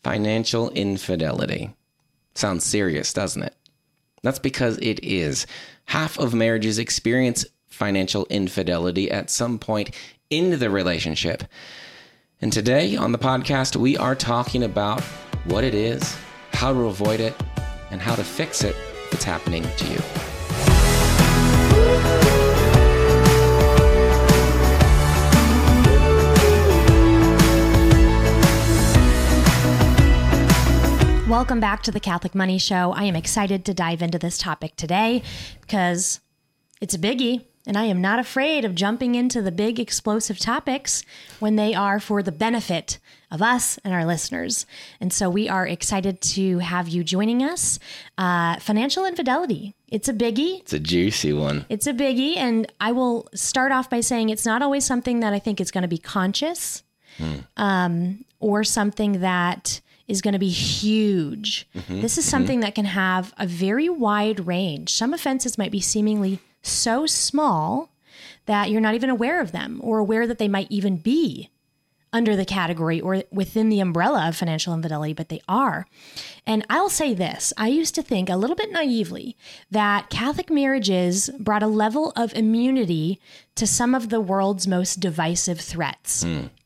Financial infidelity. Sounds serious, doesn't it? That's because it is. Half of marriages experience financial infidelity at some point in the relationship. And today on the podcast, we are talking about what it is, how to avoid it, and how to fix it if it's happening to you. Welcome back to the Catholic Money Show. I am excited to dive into this topic today because it's a biggie, and I am not afraid of jumping into the big explosive topics when they are for the benefit of us and our listeners. And so we are excited to have you joining us. Financial infidelity. It's a biggie. It's a juicy one. It's a biggie. And I will start off by saying it's not always something that I think is going to be conscious or something that is going to be huge. This is something that can have a very wide range. Some offenses might be seemingly so small that you're not even aware of them or aware that they might even be under the category or within the umbrella of financial infidelity, but they are. And I'll say this, I used to think a little bit naively that Catholic marriages brought a level of immunity to some of the world's most divisive threats.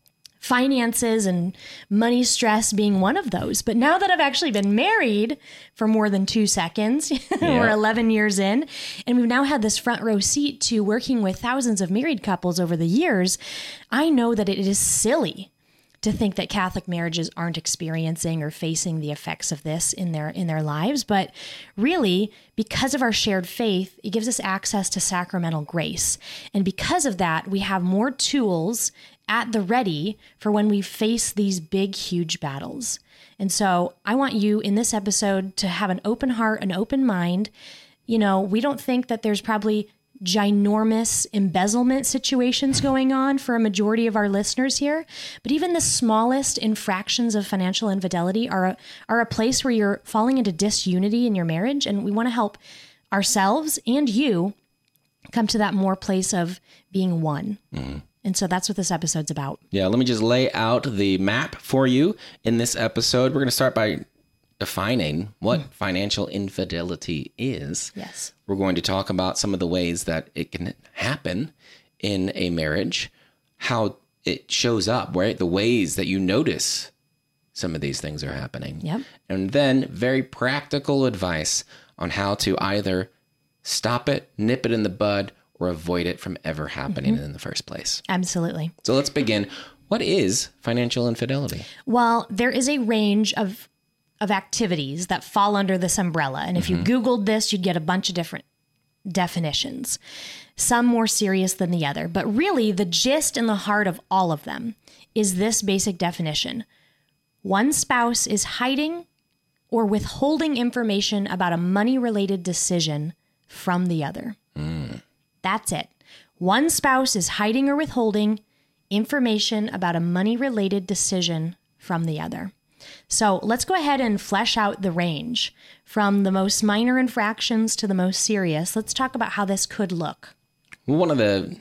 Finances and money stress being one of those. But now that I've actually been married for more than 2 seconds, we're 11 years in, and we've now had this front row seat to working with thousands of married couples over the years, I know that it is silly to think that Catholic marriages aren't experiencing or facing the effects of this in their lives. But really, because of our shared faith, it gives us access to sacramental grace. And because of that, we have more tools at the ready for when we face these big, huge battles. And so I want you in this episode to have an open heart, an open mind. You know, we don't think that there's probably ginormous embezzlement situations going on for a majority of our listeners here, but even the smallest infractions of financial infidelity are a place where you're falling into disunity in your marriage, and we want to help ourselves and you come to that more place of being one. And so that's what this episode's about. Yeah, let me just lay out the map for you in this episode. We're going to start by defining what financial infidelity is. Yes. We're going to talk about some of the ways that it can happen in a marriage, how it shows up, right? The ways that you notice some of these things are happening. Yep. And then very practical advice on how to either stop it, nip it in the bud, or avoid it from ever happening in the first place. Absolutely. So let's begin. What is financial infidelity? Well, there is a range of activities that fall under this umbrella. And if you Googled this, you'd get a bunch of different definitions, some more serious than the other. But really, the gist and the heart of all of them is this basic definition. One spouse is hiding or withholding information about a money-related decision from the other. That's it. One spouse is hiding or withholding information about a money-related decision from the other. So let's go ahead and flesh out the range from the most minor infractions to the most serious. Let's talk about how this could look. One of the,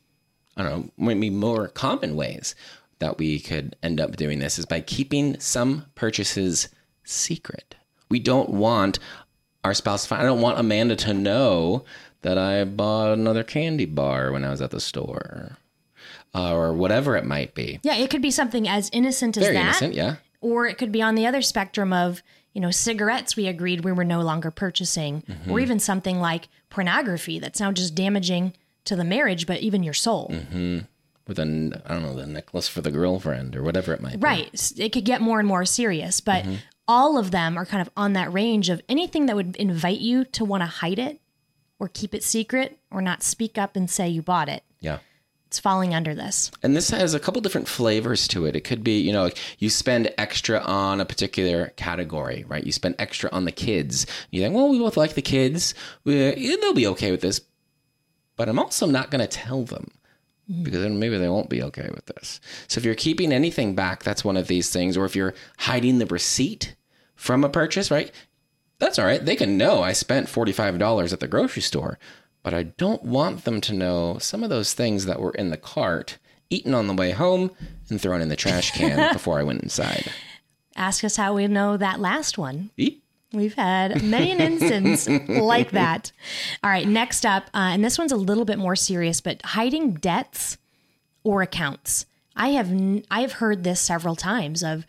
maybe more common ways that we could end up doing this is by keeping some purchases secret. We don't want our spouse, I don't want Amanda to know that I bought another candy bar when I was at the store, or whatever it might be. Yeah, it could be something as innocent as Very that. innocent, yeah. Or it could be on the other spectrum of, cigarettes we agreed we were no longer purchasing, or even something like pornography that's now just damaging to the marriage, but even your soul. With the necklace for the girlfriend or whatever it might be. Right. It could get more and more serious, but all of them are kind of on that range of anything that would invite you to want to hide it or keep it secret or not speak up and say you bought it. Yeah. It's falling under this. And this has a couple different flavors to it. It could be, like you spend extra on a particular category, right? You spend extra on the kids. You think, well, we both like the kids. They'll be okay with this. But I'm also not going to tell them because then maybe they won't be okay with this. So if you're keeping anything back, that's one of these things. Or if you're hiding the receipt from a purchase, right? That's all right. They can know I spent $45 at the grocery store, but I don't want them to know some of those things that were in the cart, eaten on the way home, and thrown in the trash can before I went inside. Ask us how we know that last one. Eep. We've had many an instance like that. All right, next up, and this one's a little bit more serious, but hiding debts or accounts. I have heard this several times of,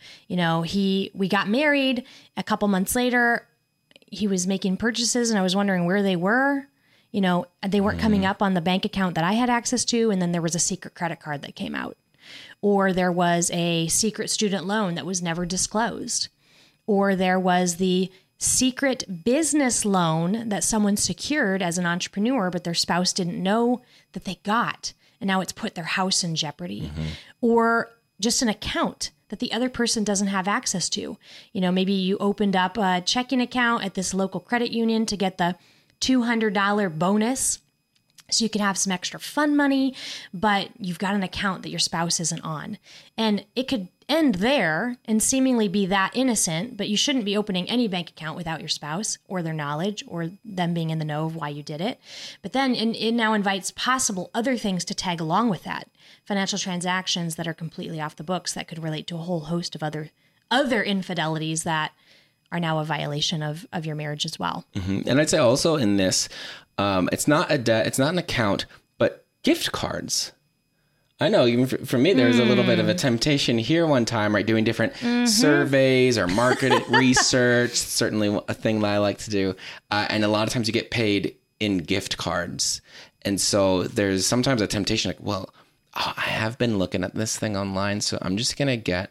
we got married, a couple months later, he was making purchases and I was wondering where they were. They weren't coming up on the bank account that I had access to, and then there was a secret credit card that came out. Or there was a secret student loan that was never disclosed. Or there was the secret business loan that someone secured as an entrepreneur, but their spouse didn't know that they got. And now it's put their house in jeopardy. Mm-hmm. Or just an account that the other person doesn't have access to. Maybe you opened up a checking account at this local credit union to get the $200 bonus so you can have some extra fun money, but you've got an account that your spouse isn't on. And it could end there and seemingly be that innocent, but you shouldn't be opening any bank account without your spouse or their knowledge or them being in the know of why you did it. But then it now invites possible other things to tag along with that. Financial transactions that are completely off the books that could relate to a whole host of other infidelities that are now a violation of your marriage as well. Mm-hmm. And I'd say also in this, it's not a debt, it's not an account, but gift cards. I know even for me, there's a little bit of a temptation here one time, right? Doing different surveys or market research, certainly a thing that I like to do. And a lot of times you get paid in gift cards. And so there's sometimes a temptation like, well, I have been looking at this thing online, so I'm just going to get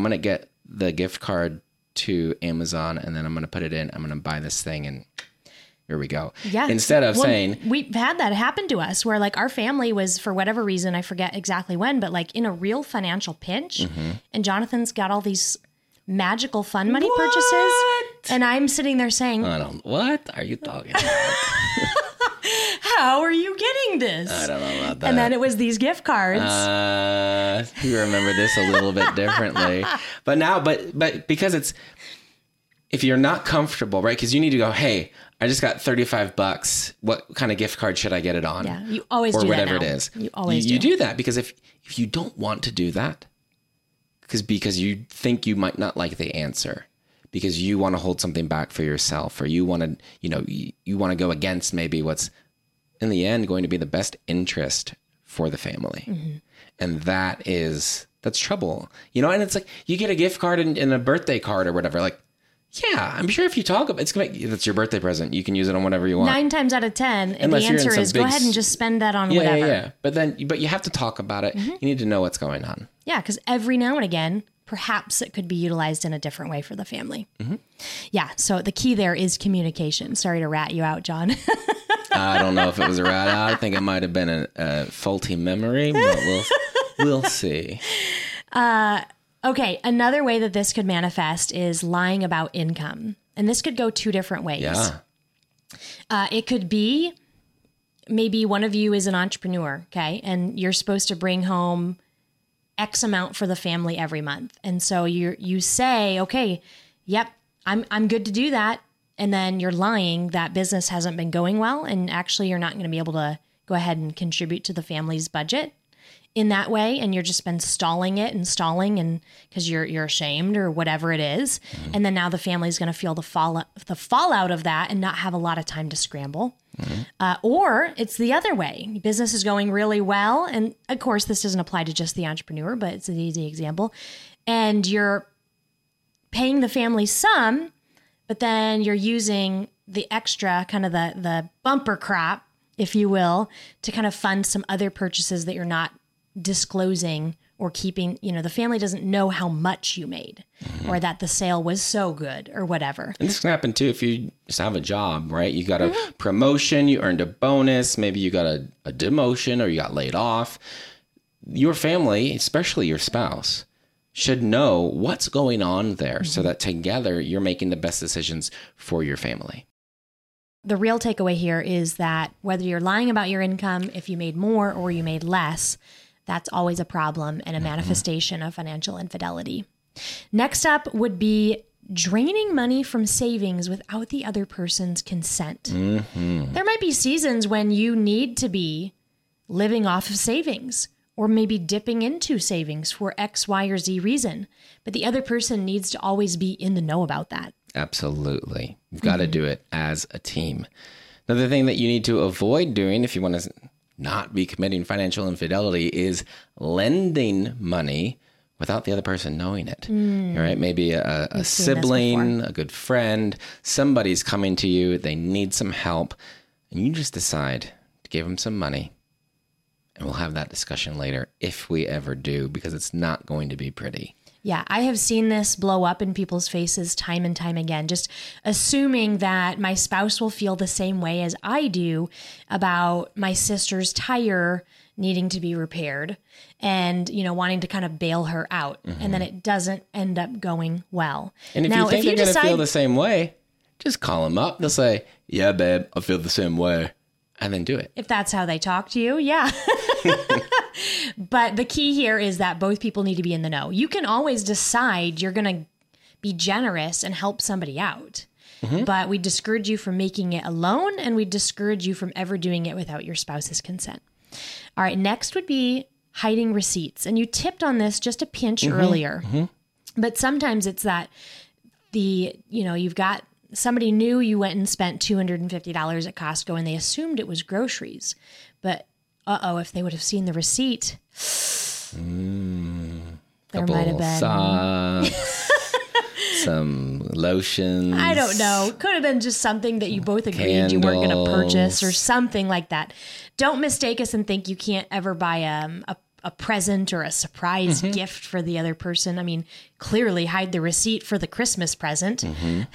the gift card to Amazon, and then I'm going to put it in. I'm going to buy this thing, and here we go. Yeah. Instead of saying... We've had that happen to us where our family was, for whatever reason, I forget exactly when, but in a real financial pinch, and Jonathan's got all these magical fun money purchases, and I'm sitting there saying... What are you talking about? How are you getting this? I don't know about that. And then it was these gift cards. You remember this a little bit differently. But now, but because if you're not comfortable, right? Because you need to go, hey, I just got $35. What kind of gift card should I get it on? Yeah, you always do that. Or whatever it is. You always do. You do that because if you don't want to do that, because you think you might not like the answer, because you want to hold something back for yourself, or you want to, you want to go against maybe what's in the end going to be the best interest for the family. Mm-hmm. And that's trouble, and it's like you get a gift card and a birthday card or whatever. Like, yeah, I'm sure if you talk about that's your birthday present, you can use it on whatever you want. 9 times out of 10, and the answer is go ahead and just spend that on whatever. Yeah. But you have to talk about it. Mm-hmm. You need to know what's going on. Yeah, because every now and again, perhaps it could be utilized in a different way for the family. Mm-hmm. Yeah, so the key there is communication. Sorry to rat you out, John. I don't know if it was a rat out. I think it might have been a faulty memory, but we'll see. Okay, another way that this could manifest is lying about income. And this could go 2 different ways. Yeah. It could be maybe one of you is an entrepreneur, okay? And you're supposed to bring home X amount for the family every month. And so you say, okay, yep, I'm good to do that. And then you're lying that business hasn't been going well. And actually you're not going to be able to go ahead and contribute to the family's budget in that way. And you're just been stalling and because you're ashamed or whatever it is. Mm-hmm. And then now the family's going to feel the fallout of that and not have a lot of time to scramble. Mm-hmm. Or it's the other way. Business is going really well. And of course, this doesn't apply to just the entrepreneur, but it's an easy example. And you're paying the family some, but then you're using the extra, kind of the bumper crop, if you will, to kind of fund some other purchases that you're not disclosing or keeping. The family doesn't know how much you made, mm-hmm. or that the sale was so good or whatever. And this can happen too if you just have a job, right? You got a mm-hmm. promotion, you earned a bonus, maybe you got a demotion or you got laid off. Your family, especially your spouse, should know what's going on there, mm-hmm. so that together you're making the best decisions for your family. The real takeaway here is that whether you're lying about your income, if you made more or you made less, that's always a problem and a mm-hmm. manifestation of financial infidelity. Next up would be draining money from savings without the other person's consent. Mm-hmm. There might be seasons when you need to be living off of savings, or maybe dipping into savings for X, Y, or Z reason. But the other person needs to always be in the know about that. Absolutely. You've got to do it as a team. Another thing that you need to avoid doing if you want to not be committing financial infidelity is lending money without the other person knowing it. All right? Maybe a sibling, a good friend, somebody's coming to you, they need some help, and you just decide to give them some money. And we'll have that discussion later if we ever do, because it's not going to be pretty. Yeah, I have seen this blow up in people's faces time and time again, just assuming that my spouse will feel the same way as I do about my sister's tire needing to be repaired and, wanting to kind of bail her out. And then it doesn't end up going well. And if you think they're going to feel the same way, just call them up. They'll say, yeah, babe, I feel the same way. And then do it. If that's how they talk to you, yeah. But the key here is that both people need to be in the know. You can always decide you're going to be generous and help somebody out. But we discourage you from making it alone, and we discourage you from ever doing it without your spouse's consent. All right, next would be hiding receipts. And you tipped on this just a pinch earlier. But sometimes it's that you've got somebody knew you went and spent $250 at Costco and they assumed it was groceries. But if they would have seen the receipt, there might have been socks, some lotions. I don't know. Could have been just something that you both agreed you weren't going to purchase or something like that. Don't mistake us and think you can't ever buy a present or a surprise gift for the other person. I mean, clearly hide the receipt for the Christmas present.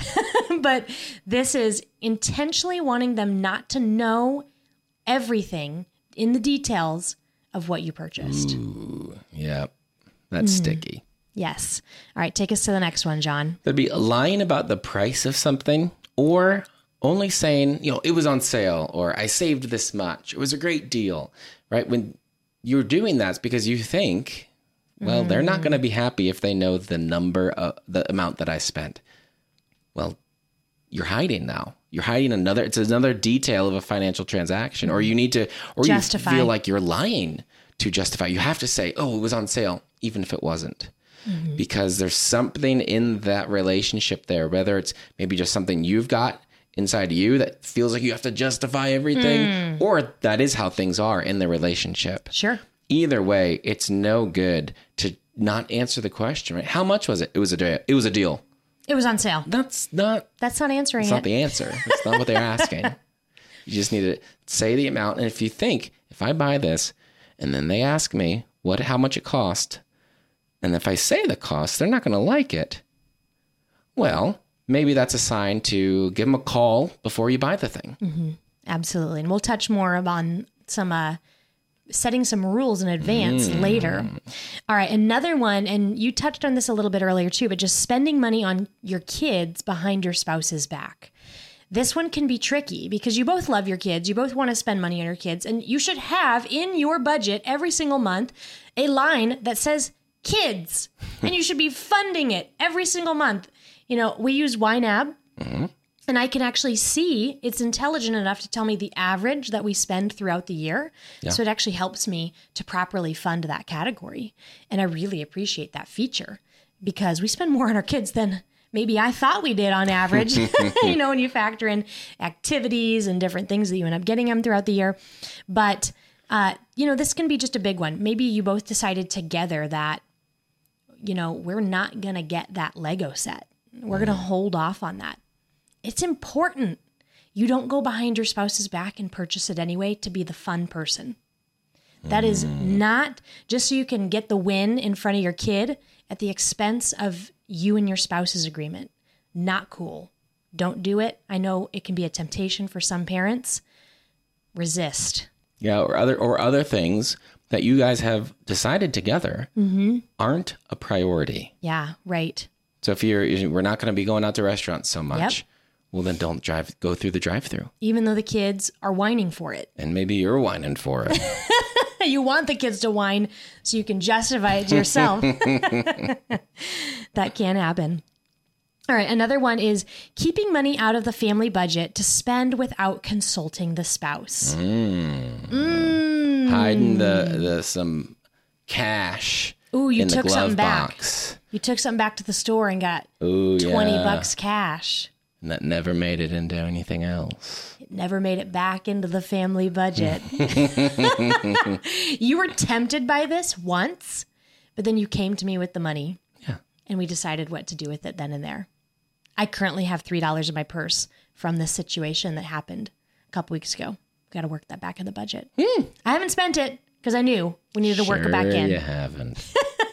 But this is intentionally wanting them not to know everything in the details of what you purchased. Ooh, yeah, that's sticky. Yes. All right, take us to the next one, John. There'd be lying about the price of something, or only saying, it was on sale, or I saved this much. It was a great deal, right? When you're doing that, it's because you think, well, they're not going to be happy if they know the the amount that I spent. Well, you're hiding now. You're hiding it's another detail of a financial transaction, or you need to, or justify. You feel like you're lying to justify. You have to say, oh, it was on sale, even if it wasn't. Because there's something in that relationship there, whether it's maybe just something you've got inside you that feels like you have to justify everything, or that is how things are in the relationship. Sure. Either way, it's no good to not answer the question, right? How much was it? It was a deal. It was on sale. That's not answering it. That's not the answer. That's not what they're asking. You just need to say the amount. And if you think, if I buy this and then they ask me how much it cost, and if I say the cost, they're not going to like it. Well, maybe that's a sign to give them a call before you buy the thing. Absolutely. And we'll touch more on some setting some rules in advance later. All right, another one, and you touched on this a little bit earlier too, but just spending money on your kids behind your spouse's back. This one can be tricky because you both love your kids. You both want to spend money on your kids, and you should have in your budget every single month a line that says kids, and you should be funding it every single month. We use YNAB, and I can actually see it's intelligent enough to tell me the average that we spend throughout the year. Yeah. So it actually helps me to properly fund that category. And I really appreciate that feature because we spend more on our kids than maybe I thought we did on average, when you factor in activities and different things that you end up getting them throughout the year. But, this can be just a big one. Maybe you both decided together that, we're not going to get that Lego set. We're going to hold off on that. It's important. You don't go behind your spouse's back and purchase it anyway to be the fun person. That is not just so you can get the win in front of your kid at the expense of you and your spouse's agreement. Not cool. Don't do it. I know it can be a temptation for some parents. Resist. Yeah, or other things that you guys have decided together aren't a priority. Yeah, right. So if we're not going to be going out to restaurants so much, well then don't go through the drive-through. Even though the kids are whining for it. And maybe you're whining for it. You want the kids to whine so you can justify it to yourself. That can happen. All right, another one is keeping money out of the family budget to spend without consulting the spouse. Hiding some cash Ooh, you in the took glove something back. box. You took something back to the store and got Ooh, $20 cash. And that never made it into anything else. It never made it back into the family budget. You were tempted by this once, but then you came to me with the money. Yeah. And we decided what to do with it then and there. I currently have $3 in my purse from this situation that happened a couple weeks ago. Got to work that back in the budget. I haven't spent it because I knew we needed to work it back in. You haven't.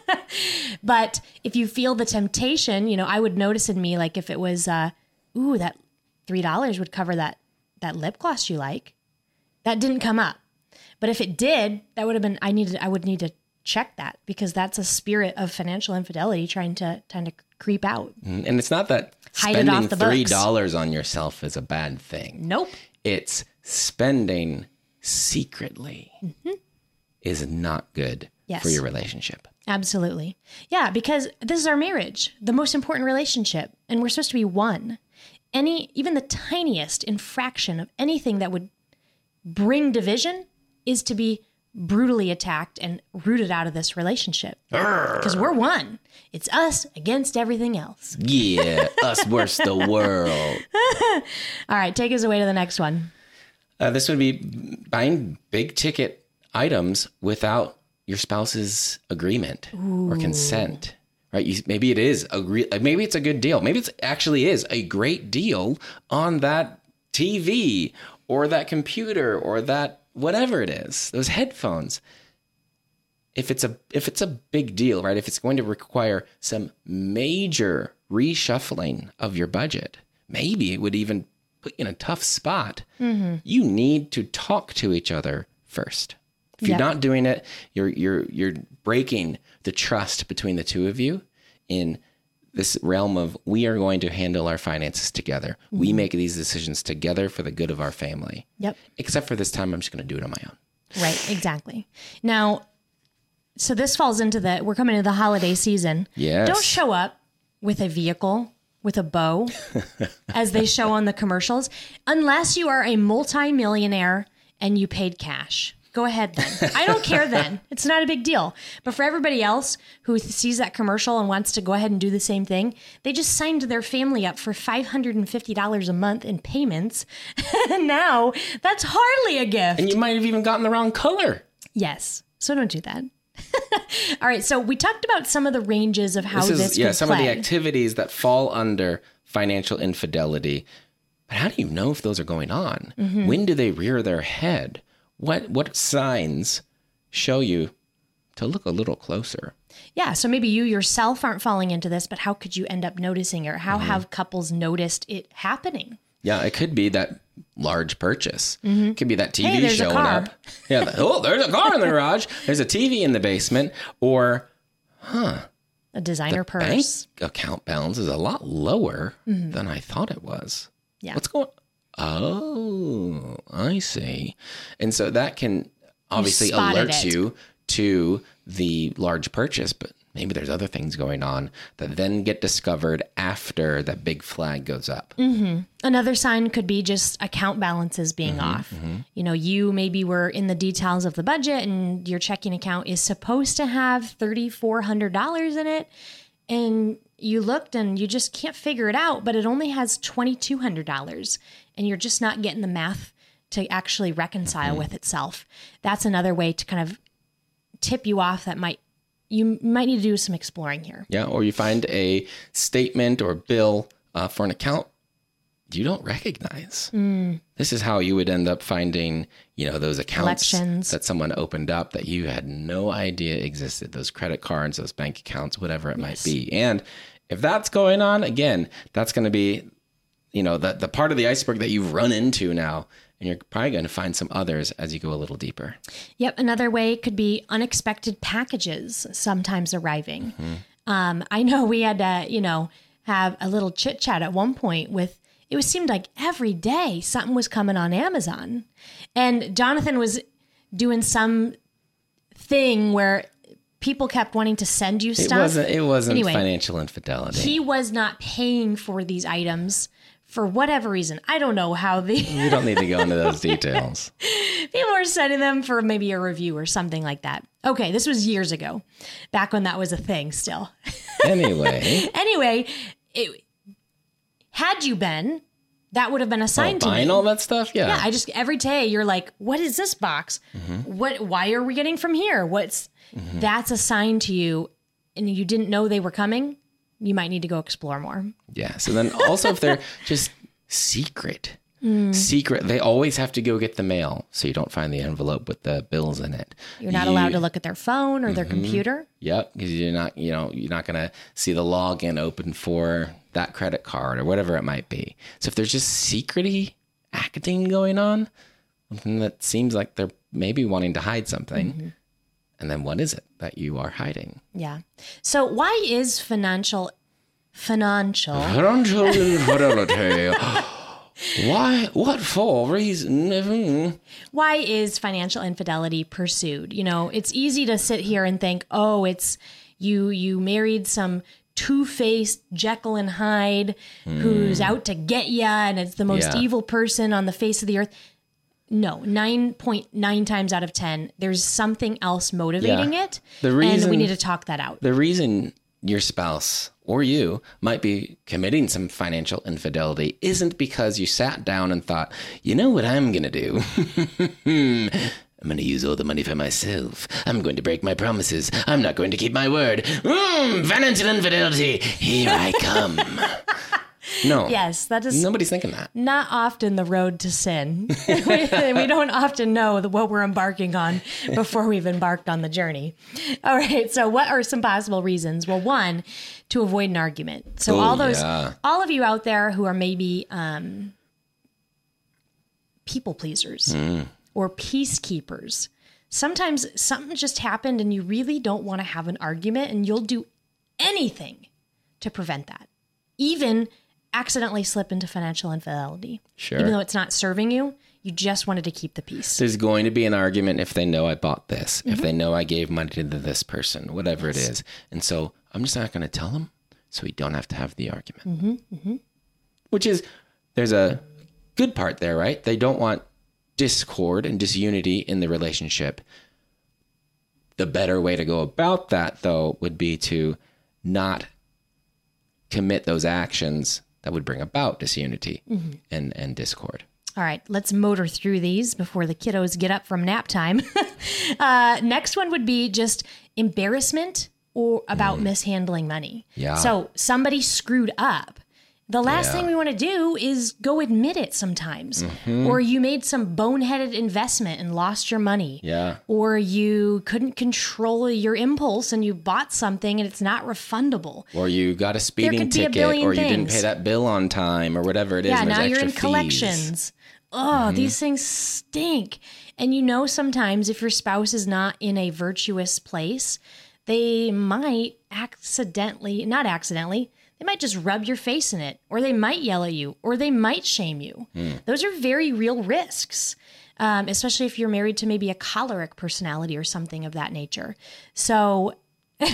But if you feel the temptation, you know, I would notice in me, like if it was, that $3 would cover that lip gloss you like. That didn't come up. But if it did, that would have been, I would need to check that because that's a spirit of financial infidelity trying to creep out. And it's not that Hide it spending off the books. $3 on yourself is a bad thing. Nope. It's spending secretly is not good Yes. for your relationship. Absolutely. Yeah, because this is our marriage, the most important relationship, and we're supposed to be one. Even the tiniest infraction of anything that would bring division is to be brutally attacked and rooted out of this relationship. Because we're one. It's us against everything else. Yeah, us worst the world. All right, take us away to the next one. This would be buying big ticket items without your spouse's agreement or consent. Right? Maybe it is maybe it's a good deal. Maybe it actually is a great deal on that TV or that computer or that whatever it is, those headphones. If it's a big deal, right? If it's going to require some major reshuffling of your budget, maybe it would even put you in a tough spot. You need to talk to each other first. If you're not doing it, you're breaking the trust between the two of you in this realm of we are going to handle our finances together. We make these decisions together for the good of our family. Yep. Except for this time, I'm just going to do it on my own. Right, exactly. Now, so this falls into we're coming into the holiday season. Yes. Don't show up with a vehicle, with a bow, as they show on the commercials, unless you are a multimillionaire and you paid cash. Go ahead then. I don't care then. It's not a big deal. But for everybody else who sees that commercial and wants to go ahead and do the same thing, they just signed their family up for $550 a month in payments. And now that's hardly a gift. And you might have even gotten the wrong color. Yes. So don't do that. All right. So we talked about some of the ranges of how this could some play. of the activities that fall under financial infidelity. But how do you know if those are going on? When do they rear their head? What signs show you to look a little closer? Yeah, so maybe you yourself aren't falling into this, but how could you end up noticing, or how have couples noticed it happening? Yeah, it could be that large purchase. It could be that TV there's a showing car. up. Yeah, there's a car in the garage. There's a TV in the basement. Or, A designer bank purse. account balance is a lot lower than I thought it was. Yeah. What's going on? Oh, I see. And so that can obviously spotted alert it. you to the large purchase, but maybe there's other things going on that then get discovered after that big flag goes up. Another sign could be just account balances being off. You know, you maybe were in the details of the budget and your checking account is supposed to have $3,400 in it. And you looked and you just can't figure it out, but it only has $2,200 and you're just not getting the math to actually reconcile with itself. That's another way to kind of tip you off that you might need to do some exploring here. Yeah, or you find a statement or bill for an account you don't recognize. This is how you would end up finding, those accounts Collections. that someone opened up that you had no idea existed, those credit cards, those bank accounts, whatever it might be. And if that's going on, again, that's going to be, the part of the iceberg that you've run into now. And you're probably going to find some others as you go a little deeper. Yep. Another way could be unexpected packages sometimes arriving. I know we had to, have a little chit chat at one point it seemed like every day something was coming on Amazon. And Jonathan was doing some thing where people kept wanting to send you stuff. It wasn't Anyway, financial infidelity. He was not paying for these items for whatever reason, I don't know how You don't need to go into those details. people were sending them for maybe a review or something like that. Okay, this was years ago, back when that was a thing still. Anyway, had you been, that would have been assigned to me. Buying all that stuff? Yeah. Yeah, every day you're like, what is this box? Why are we getting from here? That's assigned to you and you didn't know they were coming, you might need to go explore more. Yeah. So then also if they're just secret, they always have to go get the mail so you don't find the envelope with the bills in it. You're not allowed to look at their phone or their computer. Yep. Because you're not going to see the login open for that credit card or whatever it might be. So if there's just secret-y acting going on, something that seems like they're maybe wanting to hide something, and then what is it that you are hiding? Yeah. So why is financial infidelity? Why? What for reason? Why is financial infidelity pursued? It's easy to sit here and think, oh, it's you married some two-faced Jekyll and Hyde who's out to get ya, and it's the most evil person on the face of the earth. No, 9.9 times out of 10, there's something else motivating it, and we need to talk that out. The reason your spouse or you might be committing some financial infidelity isn't because you sat down and thought, you know what I'm going to do? I'm going to use all the money for myself. I'm going to break my promises. I'm not going to keep my word. Financial infidelity. Here I come. No. Yes, that is. Nobody's thinking that. Not often the road to sin. we don't often know what we're embarking on before we've embarked on the journey. All right. So what are some possible reasons? Well, one, to avoid an argument. So all of you out there who are maybe people pleasers or peacekeepers, sometimes something just happened and you really don't want to have an argument and you'll do anything to prevent that. Even accidentally slip into financial infidelity. Sure. Even though it's not serving you, you just wanted to keep the peace. There's going to be an argument if they know I bought this, if they know I gave money to this person, whatever it is. And so I'm just not going to tell them so we don't have to have the argument. Which is, there's a good part there, right? They don't want discord and disunity in the relationship. The better way to go about that, though, would be to not commit those actions that would bring about disunity and discord. All right, let's motor through these before the kiddos get up from nap time. Next one would be just embarrassment or about mishandling money. Yeah. So somebody screwed up. The last thing we want to do is go admit it sometimes. Or you made some boneheaded investment and lost your money. Yeah. Or you couldn't control your impulse and you bought something and it's not refundable. Or you got a speeding ticket, or you didn't pay that bill on time, or whatever it is. Yeah, now you're in fees. collections. Oh, these things stink. And sometimes if your spouse is not in a virtuous place, they might they might just rub your face in it, or they might yell at you, or they might shame you. Those are very real risks, especially if you're married to maybe a choleric personality or something of that nature. So not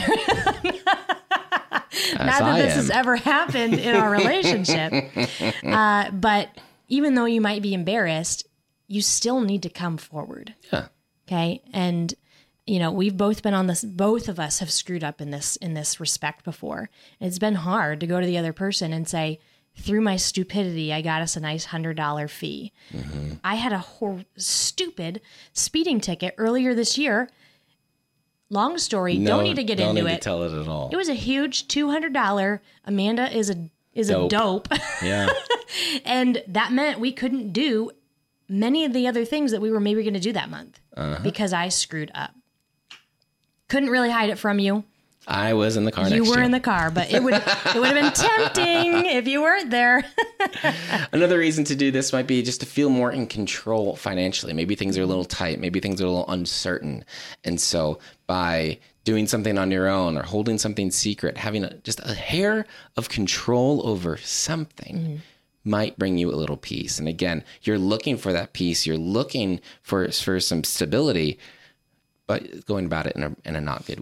that this has ever happened in our relationship, but even though you might be embarrassed, you still need to come forward. Yeah. Okay. And we've both been on this. Both of us have screwed up in this respect before. It's been hard to go to the other person and say, through my stupidity, I got us a nice $100 fee. I had a stupid speeding ticket earlier this year. Long story. Don't need to get into it. Don't need to tell it at all. It was a huge $200. Amanda is a dope. Yeah. And that meant we couldn't do many of the other things that we were maybe going to do that month because I screwed up. Couldn't really hide it from you. I was in the car next to you. You were in the car, but it would have been tempting if you weren't there. Another reason to do this might be just to feel more in control financially. Maybe things are a little tight. Maybe things are a little uncertain. And so by doing something on your own or holding something secret, having just a hair of control over something might bring you a little peace. And again, you're looking for that peace. You're looking for some stability, but going about it in a not good way.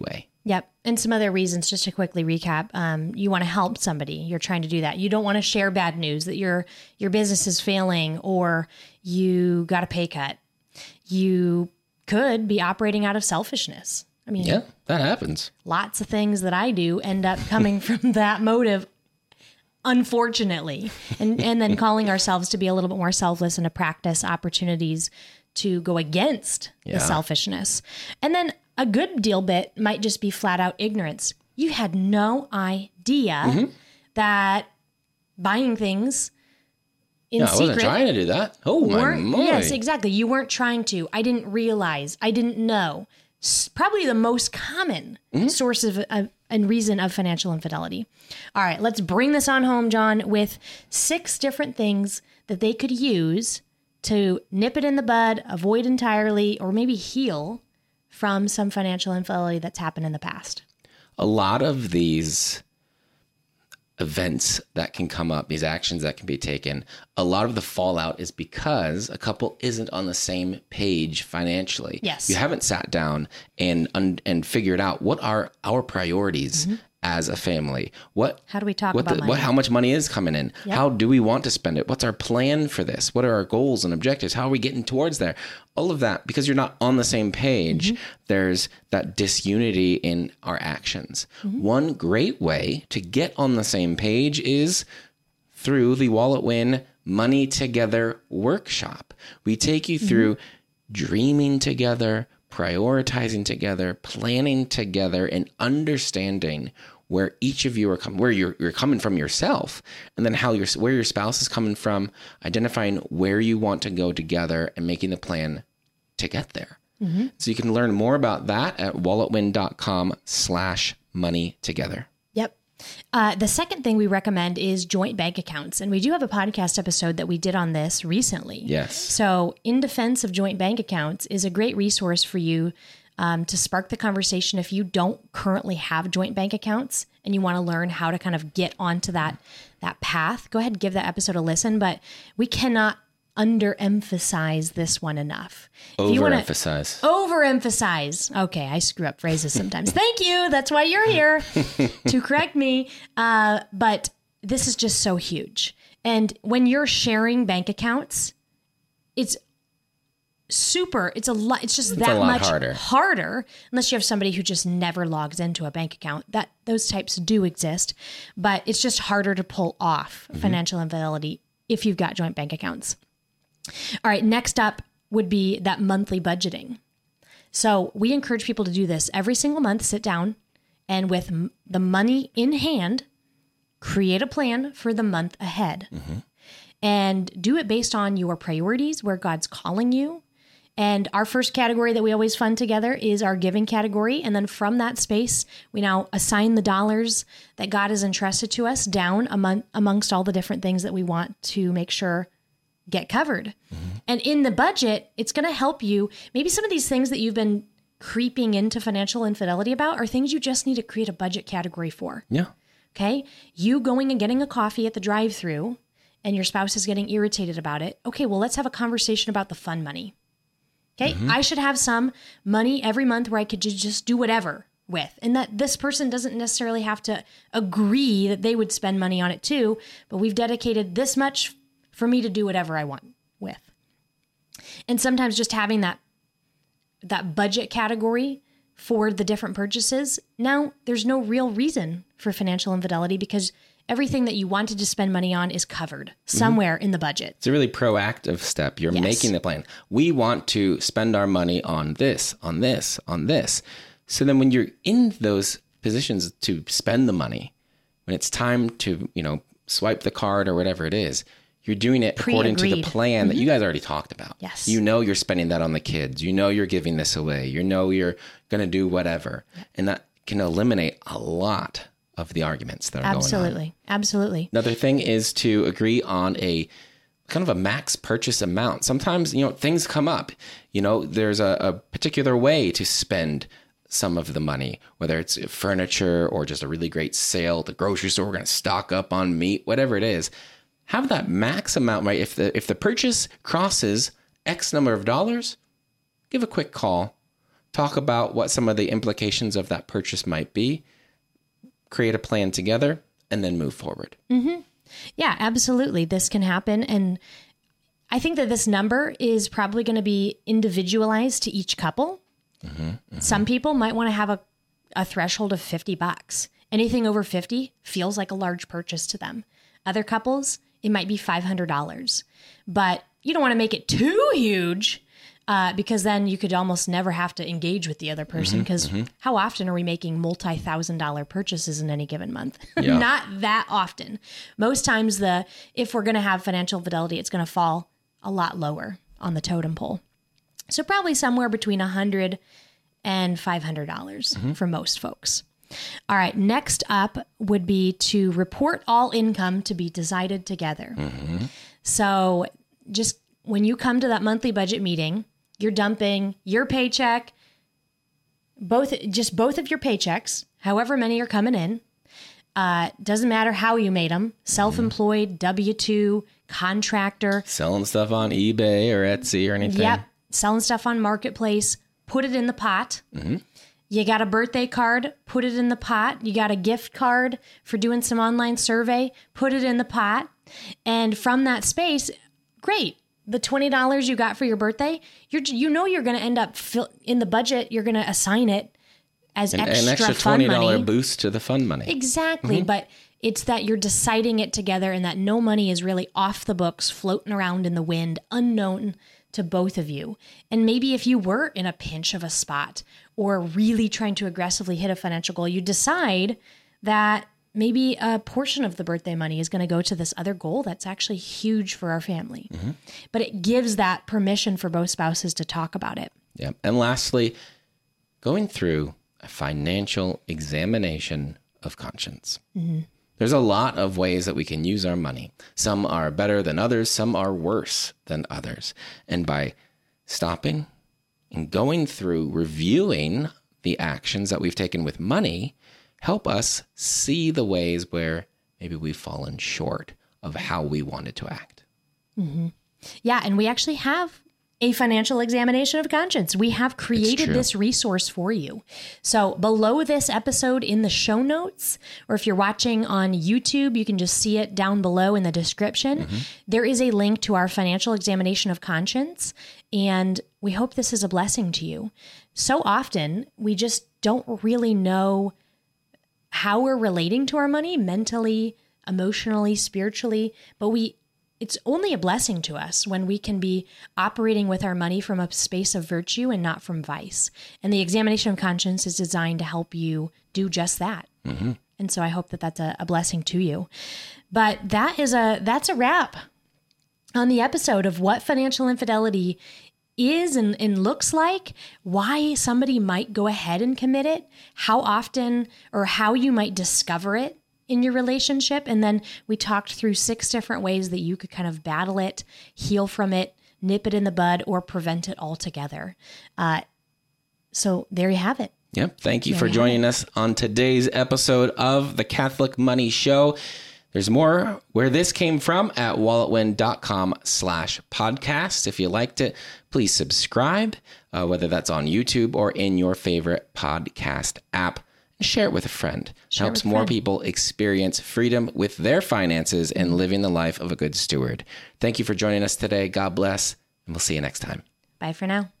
Yep. And some other reasons, just to quickly recap, you want to help somebody. You're trying to do that. You don't want to share bad news that your business is failing or you got a pay cut. You could be operating out of selfishness. I mean, Yeah, that happens. lots of things that I do end up coming from that motive, unfortunately, and then calling ourselves to be a little bit more selfless and to practice opportunities to go against the selfishness. And then a good deal bit might just be flat out ignorance. You had no idea that buying things in I wasn't secret. trying to do that. Oh, my. Yes, exactly. You weren't trying to. I didn't realize. I didn't know. Probably the most common source of and reason of financial infidelity. All right, let's bring this on home, John, with 6 different things that they could use to nip it in the bud, avoid entirely, or maybe heal from some financial infidelity that's happened in the past. A lot of these events that can come up, these actions that can be taken, a lot of the fallout is because a couple isn't on the same page financially. Yes. You haven't sat down and figured out what are our priorities as a family. How do we talk about money? How much money is coming in? Yep. How do we want to spend it? What's our plan for this? What are our goals and objectives? How are we getting towards there? All of that, because you're not on the same page, there's that disunity in our actions. One great way to get on the same page is through the Wallet Win Money Together workshop. We take you through dreaming together, prioritizing together, planning together, and understanding where each of you are coming, where you're coming from yourself, and then where your spouse is coming from, identifying where you want to go together and making the plan to get there. So you can learn more about that at walletwin.com/money together. Yep. The second thing we recommend is joint bank accounts. And we do have a podcast episode that we did on this recently. Yes. So In Defense of Joint Bank Accounts is a great resource for you to spark the conversation if you don't currently have joint bank accounts and you want to learn how to kind of get onto that path. Go ahead and give that episode a listen. But we cannot underemphasize this one enough. Overemphasize. Okay, I screw up phrases sometimes. Thank you. That's why you're here to correct me. But this is just so huge. And when you're sharing bank accounts, it's a lot. It's just that much harder unless you have somebody who just never logs into a bank account. Those types do exist, but it's just harder to pull off financial infidelity if you've got joint bank accounts. All right, next up would be that monthly budgeting. So we encourage people to do this every single month, sit down and with the money in hand, create a plan for the month ahead and do it based on your priorities, where God's calling you. And our first category that we always fund together is our giving category. And then from that space, we now assign the dollars that God has entrusted to us down amongst all the different things that we want to make sure get covered. And in the budget, it's going to help you. Maybe some of these things that you've been creeping into financial infidelity about are things you just need to create a budget category for. Yeah. Okay. You going and getting a coffee at the drive-thru and your spouse is getting irritated about it. Okay. Well, let's have a conversation about the fun money. Okay. I should have some money every month where I could just do whatever with, and that this person doesn't necessarily have to agree that they would spend money on it too, but we've dedicated this much for me to do whatever I want with. And sometimes just having that budget category for the different purchases, now there's no real reason for financial infidelity because everything that you wanted to spend money on is covered somewhere in the budget. It's a really proactive step. You're making the plan. We want to spend our money on this, on this, on this. So then when you're in those positions to spend the money, when it's time to, swipe the card or whatever it is, you're doing it according to the plan that you guys already talked about. Yes. You're spending that on the kids. You're giving this away. You're going to do whatever. And that can eliminate a lot of the arguments that are going on. Absolutely. Another thing is to agree on a kind of a max purchase amount. Sometimes, things come up. There's a particular way to spend some of the money, whether it's furniture or just a really great sale at the grocery store, we're going to stock up on meat, whatever it is. Have that max amount, right? If the purchase crosses X number of dollars, give a quick call talk about what some of the implications of that purchase might be, create a plan together, and then move forward. Yeah, absolutely. This can happen. And I think that this number is probably going to be individualized to each couple. Some people might want to have a threshold of $50. Anything over 50 feels like a large purchase to them. Other couples, it might be $500. But you don't want to make it too huge because then you could almost never have to engage with the other person because how often are we making multi-$1,000 purchases in any given month? Yeah. Not that often. Most times if we're going to have financial fidelity, it's going to fall a lot lower on the totem pole. So probably somewhere between $100 and $500 for most folks. All right, next up would be to report all income to be decided together. So just when you come to that monthly budget meeting, you're dumping your paycheck, both of your paychecks, however many are coming in. Doesn't matter how you made them, self-employed, W-2, contractor. Selling stuff on eBay or Etsy or anything. Yep, selling stuff on Marketplace, put it in the pot. You got a birthday card, put it in the pot. You got a gift card for doing some online survey, put it in the pot. And from that space, great. The $20 you got for your birthday, you're going to end up in the budget. You're going to assign it as an extra extra fund $20 money. boost to the fund money. Exactly. But it's that you're deciding it together and that no money is really off the books, floating around in the wind, unknown to both of you. And maybe if you were in a pinch of a spot or really trying to aggressively hit a financial goal, you decide that maybe a portion of the birthday money is going to go to this other goal that's actually huge for our family. But it gives that permission for both spouses to talk about it. Yeah. And lastly, going through a financial examination of conscience. There's a lot of ways that we can use our money. Some are better than others. Some are worse than others. And by stopping and going through reviewing the actions that we've taken with money, help us see the ways where maybe we've fallen short of how we wanted to act. Yeah, and we actually have a financial examination of conscience. We have created this resource for you. So below this episode in the show notes, or if you're watching on YouTube, you can just see it down below in the description. There is a link to our financial examination of conscience, and we hope this is a blessing to you. So often, we just don't really know how we're relating to our money mentally, emotionally, spiritually, but it's only a blessing to us when we can be operating with our money from a space of virtue and not from vice. And the examination of conscience is designed to help you do just that. And so I hope that that's a blessing to you. But that's a wrap on the episode of what financial infidelity is and looks like, why somebody might go ahead and commit it, how often or how you might discover it in your relationship. And then we talked through 6 different ways that you could kind of battle it, heal from it, nip it in the bud, or prevent it altogether. So there you have it. Yep. Thank you for joining us on today's episode of the Catholic Money Show. There's more where this came from at walletwin.com/podcast. If you liked it, please subscribe, whether that's on YouTube or in your favorite podcast app. Share it with a friend. It helps more people experience freedom with their finances and living the life of a good steward. Thank you for joining us today. God bless, and we'll see you next time. Bye for now.